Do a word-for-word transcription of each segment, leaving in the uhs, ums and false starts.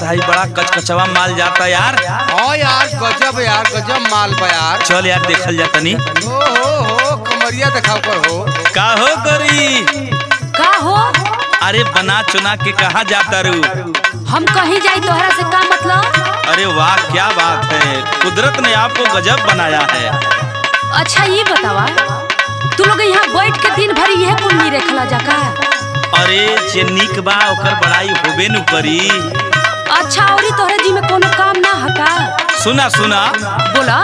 यार हाई बड़ा कचकचवा माल जाता यार। हाँ यार गजब यार गजब माल बा यार। चल यार देखल जाता नी। हो हो हो कमरिया दिखाओ कर हो। का हो गोरी? का हो? अरे बना चुना के कहाँ जाता रू? हम कहीं जाई तोहरा से का मतलब? अरे वाह क्या बात है, कुदरत ने आपको गजब बनाया है। अच्छा ये बतावा तू लोग यहाँ बैठ के दिन भर यह कुल नहीं रखला जाका? अरे जे निक बा ओकर बड़ाई होबे नु करी। अच्छा औरी तोहरे जी में कोनो काम ना हका? सुना सुना बोला।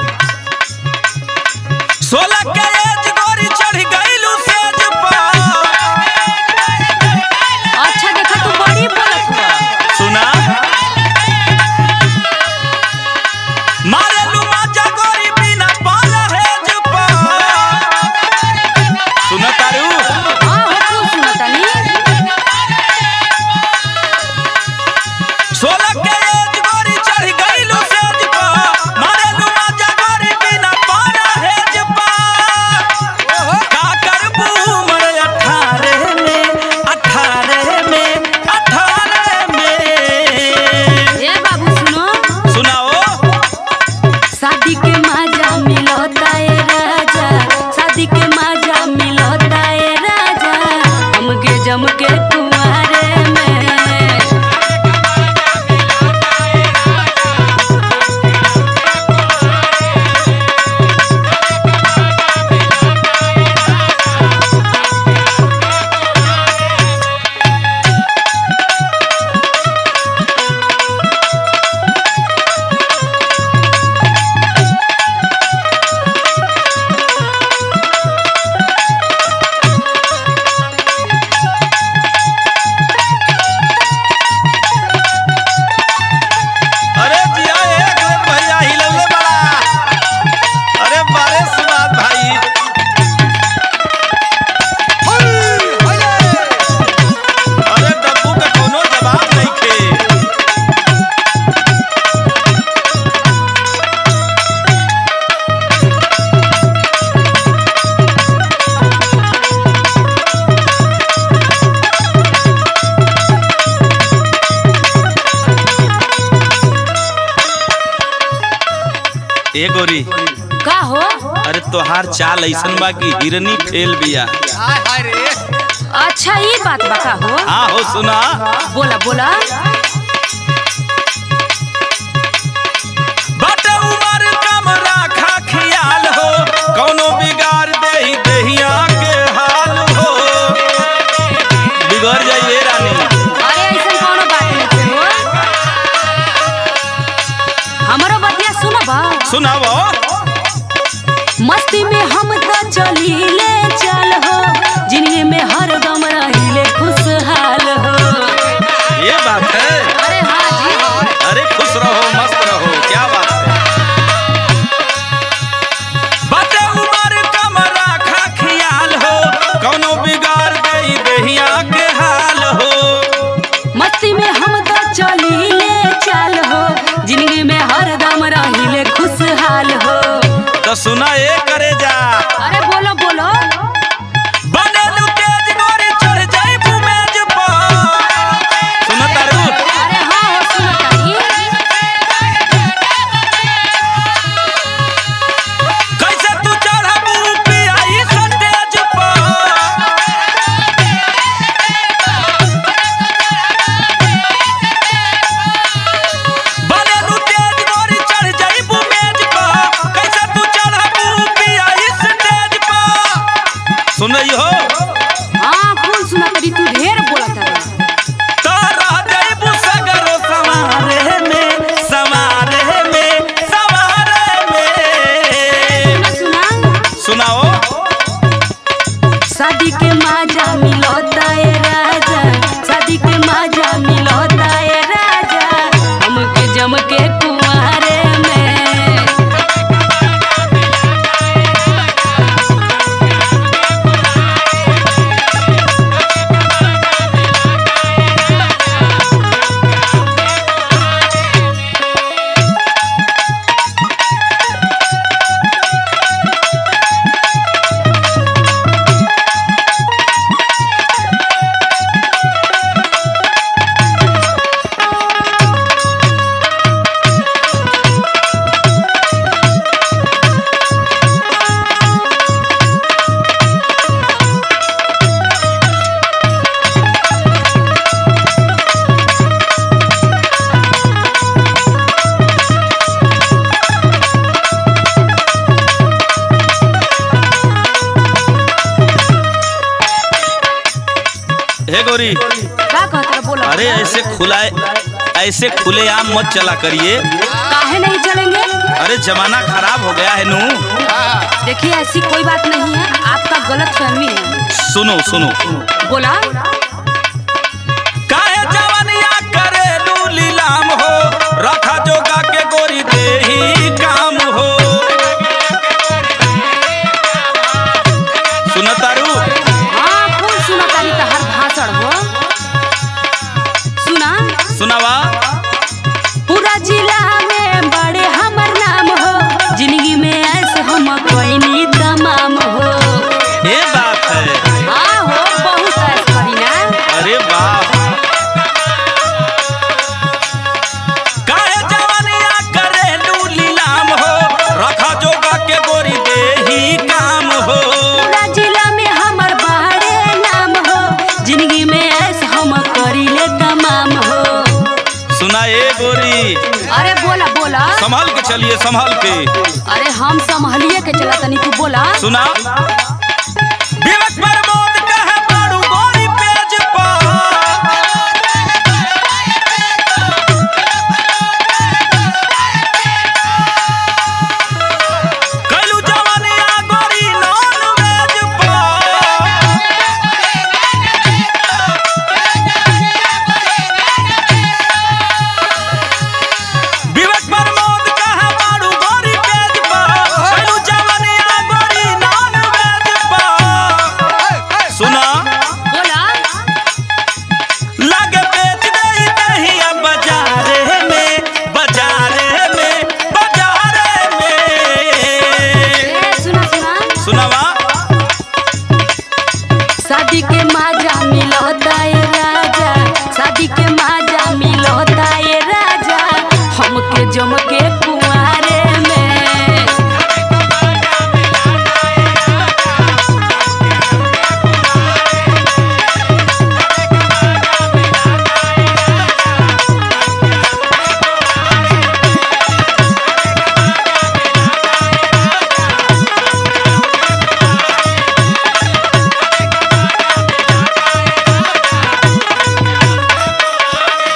सोलह के एज गोरी चढ़ गइलू सेज पर। अच्छा देखा तू बड़ी बोलत हुआ। सुना मारेलू माजा गोरी बिना पाल हेज पर। सुना तारू? हां हो तू सुनता नी। सोलह के एज गोरी चढ़ गइलू सेज पर। मारेलू माजा गोरी बिना पाल हेज पर। का करबू उमर अठारह में अठारह में अठारह में। ए बाबू सुनो। सुनाओ। शादी के मजा मिलता है राजा, शादी के मजा मिलता है राजा, हमके जम के कुंवारे में। अरे जिया एक रे भैया हिलौले बड़ा। अरे बारे सुबात भाई। अरे डब्बू का कोनो जवाब नहीं खे। ए गोरी का हो? अरे तोहार चाल ऐसन बा कि हिरनी फेल बिया। हाय हाय रे। अच्छा ये बात बका हो। हाँ हो सुना। बोला बोला। बटे उमर कम राखा ख्याल हो, कौनो बिगाड़ देही देहिया के हाल हो। बिगड़ जाइए रानी। अरे ऐसा कोनो बात नहीं हो। हमारो बतिया सुनबा। सुनाओ। मस्ती में हम तो चलीले चल हो, जिंदगी में हर दम रहिले खुशहाल हो। ये बात है। अरे हाँ जी। अरे खुश रहो मस्त रहो क्या बात है। बटे उमर कम राखा ख्याल हो, कौनो बिगाड़ देही देहिया के हाल हो। मस्ती में हम तो चलीले चल हो, जिंदगी में हर दम रहिले खुशहाल हो। तो सुना ए करे जा। अरे बोलो बोलो। बनेलू तेज गोरी चढ़ जाइबू मेज पर। सुना तारू? अरे हाँ हो सुनता ही। कैसे तू चढ़बू पियाई सटेज पर। बनेलू तेज गोरी चढ़ जाइबू मेज पर। कैसे तू चढ़बू गोरी का कहत रहा बोला? अरे ऐसे खुलाए ऐसे खुले आम मत चला करिए। काहे नहीं चलेंगे? अरे जमाना खराब हो गया है नू। देखिए ऐसी कोई बात नहीं है, आपका गलत फहमी है। सुनो सुनो बोला काहे जवानिया करे लू लीलाम हो, रखा जोगा के गोरी दे ही काम हो। सुनो तारू हाँ कौन सुना तारी तहार भाषण हो? सुना सुनावा पूरा जिला में बड़े हमर नाम हो, जिंदगी में ऐसे हम कोई नहीं तमाम हो। ये बात है। हाँ हो बहुत ऐस करी ना। अरे वाह काहे जवानिया करे लू लीलाम हो, रखा जोगा के गोरी दे ही काम हो। पूरा जिला में हमर बड़े नाम हो, जिंदगी में ऐसे हम करी ले तमाम हो। सुना ए गोरी अरे बोला बोला संभाल के चलिए संभाल के। अरे हम संभालिए के चला तनी तू बोला। सुना विवेक प्रमोद कहे बारू गोरी पेज पर, कैलू जवानिया गोरी नॉन वेज पर। विवेक प्रमोद कहे बारू गोरी पेज पर, कैलू जवानिया गोरी नॉन वेज पर। सुना बोला लागे बेच दे दही अब बाजारे में, बाजारे में, बाजारे में। ए, सुना सुना सुनावा शादी के माजा मिलता है राजा, शादी के माजा मिलता है राजा, हमके जम के कुंवारे में।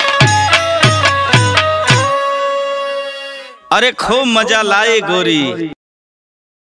अरे खूब मजा लाए गोरी।